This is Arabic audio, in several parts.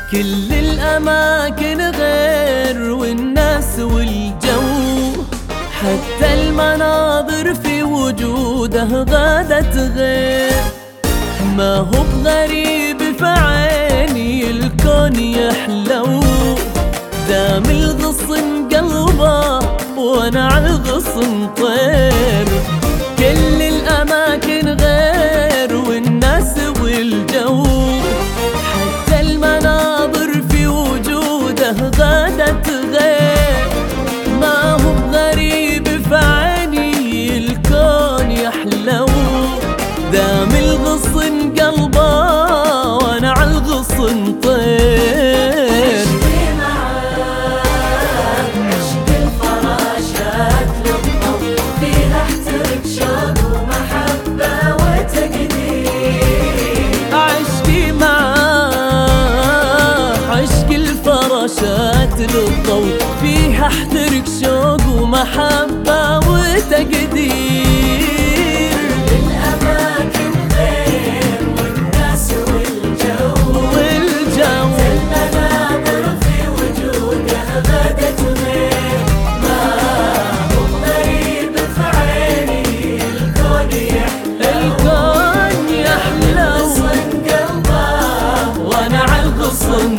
كل الأماكن غير والناس والجو، حتى المناظر في وجوده غادت غير. ما هو بغريب فعيني الكون يحلو، دام الغصن قلبه وانا عالغصن طير. كل الأماكن غير والناس والجو، حتى المناظر في وجوده غادت غير. ما هو بغريب فعيني الكون يحلو، دام الغصن قلبه وانا عالغصن طير. عشق الفراشات للطف فيها احترق شوق ومحبة وتقدير. عشقي معاه عشق الفراشات للضوء، فيها احترق شوق ومحبة وتقدير. الأماكن غير والناس والجو، المناظر في وجوده غادت غير. ما هو غريب فعيني الكون يحلو، غصن قلبه وانا عالغصن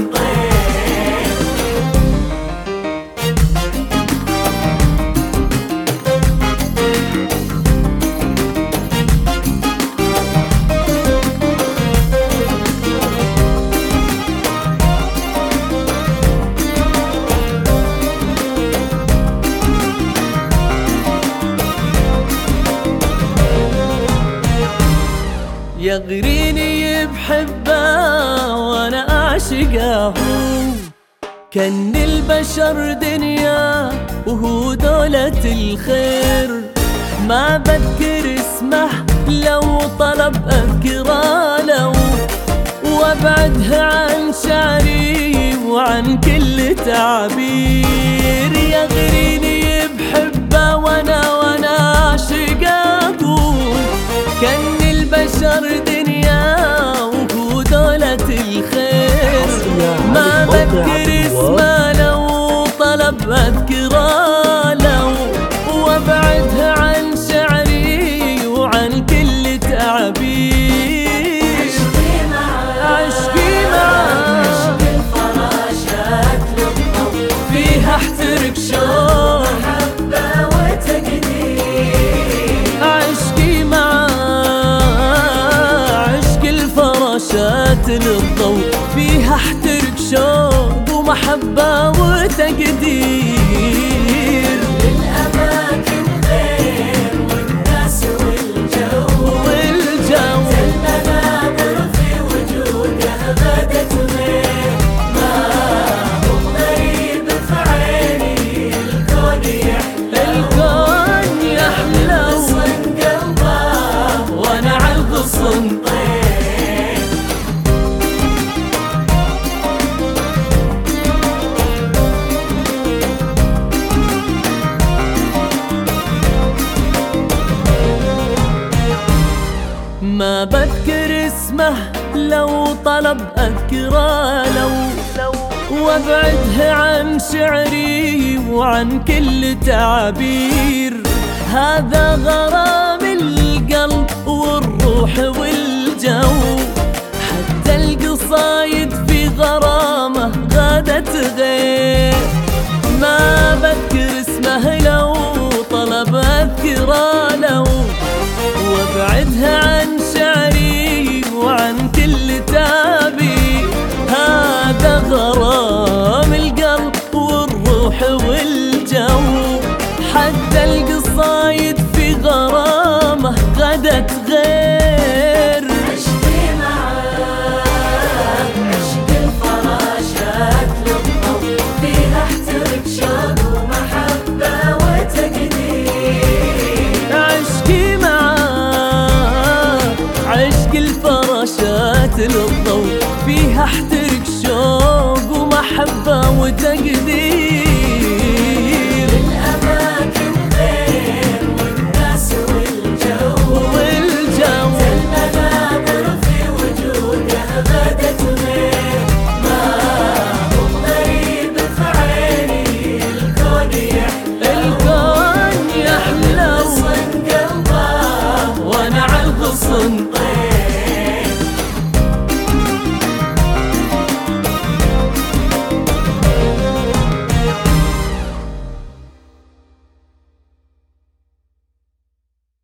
يغريني بحبه وانا اعشقه، كان البشر دنيا وهو دولة الخير. ما بذكر اسمه لو طلب اذكره لو، وابعدها عن شعري وعن كل تعبير. يغريني بحبه وانا اعشقه، كان البشر دنيا وهو دولة الخير. ما بذكر اسمه لو طلب اذكره لو، وابعدها عن شعري وعن كل تعبير. عشقي معاه عشق الفراشات للطف فيها احترق شوق محبة وتقدير. عشقي معاه عشق الفراشات للضوء، فيها احترق شوق ومحبة وتقدير. الأماكن غير والناس والجو، المناظر في وجوده غادت غير. ما هو غريب فعيني الكون يحلو، غصن قلبه وانا عالغصن طير. ما بذكر اسمه لو طلب اذكره لو، وابعدها عن شعري وعن كل تعبير. هذا غرام القلب والروح والجو، حتى القصايد في غرامه غادت غير. ما بذكر اسمه لو طلب اذكره لو، وابعدها عن شعري وعن كل تعبير. هذا غرام القلب والروح